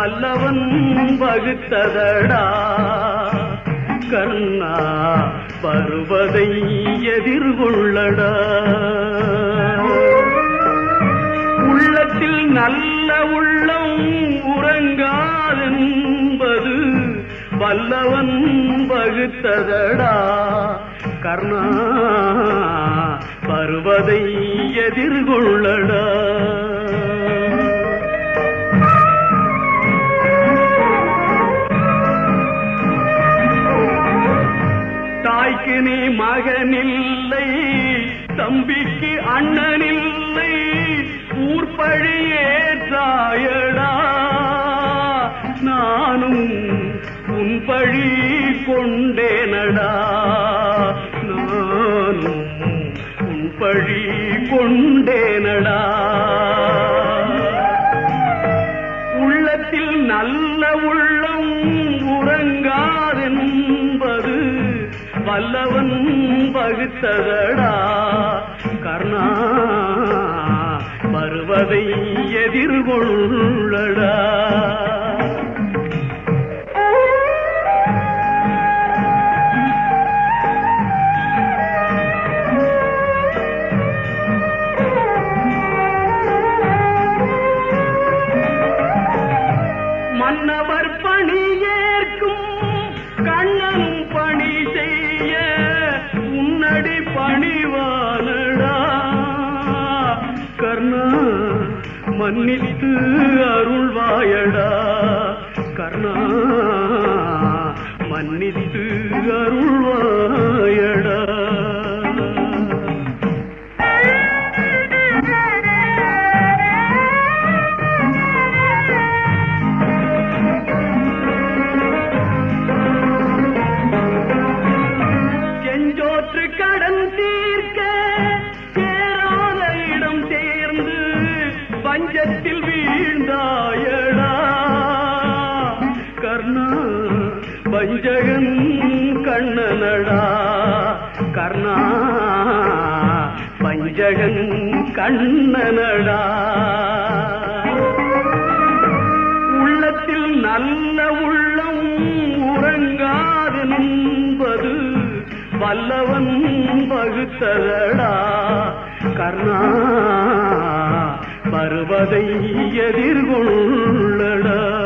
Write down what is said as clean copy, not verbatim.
வல்லவன் வகுத்ததடா கர்ணா வருவதை எதிர்கொள்ளடா. உள்ளத்தில் நல்ல உள்ளம் உறங்காதென்பது வல்லவன் வகுத்ததடா கர்ணா வருவதை எதிர்கொள்ளடா. தாய்க்கு நீ மகனில்லை, தம்பிக்கு அண்ணனில்லை, ஊர்பழி ஏற்றாயடா. நானும் உன் பழி கொண்டேனடா, நானும் உன் பழி கொண்டேனடா. உள்ளத்தில் நல்ல உள்ளம் உறங்காதென்பது வல்லவன் வகுத்ததடா கர்ணா வருவதை எதிர்கொள்ளடா. மன்னவர் பணி ஏற்கும் கண்ணனும் பணி செய்ய உன்னடி பணிவானடா கர்ணா மன்னித்து அருள்வாயடா கர்ணா மன்னித்து அருள்வாயடா. கடன் தீர்க்க சேராத இடம் சேர்ந்து பஞ்சத்தில் வீழ்ந்தாயடா கர்ணா வஞ்சகன் கண்ணனடா கர்ணா வஞ்சகன் கண்ணனடா. உள்ளத்தில் நல்ல உள்ளம் உறங்காதென்பது வல்லவன் வகுத்ததடா கர்ணா வருவதை எதிர்கொள்ளடா.